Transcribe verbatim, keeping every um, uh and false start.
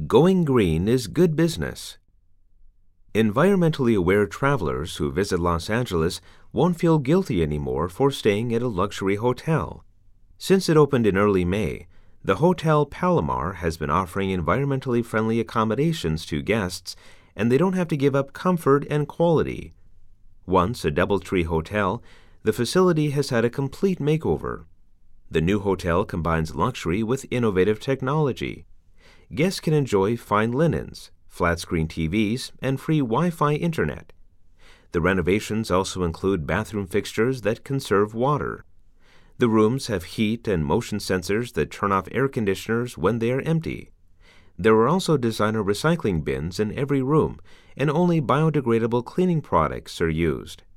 Going green is good business. Environmentally aware travelers who visit Los Angeles won't feel guilty anymore for staying at a luxury hotel. Since it opened in early May, the Hotel Palomar has been offering environmentally friendly accommodations to guests, and they don't have to give up comfort and quality. Once a DoubleTree hotel, the facility has had a complete makeover. The new hotel combines luxury with innovative technology. Guests can enjoy fine linens, flat-screen T Vs, and free Wi-Fi internet. The renovations also include bathroom fixtures that conserve water. The rooms have heat and motion sensors that turn off air conditioners when they are empty. There are also designer recycling bins in every room, and only biodegradable cleaning products are used.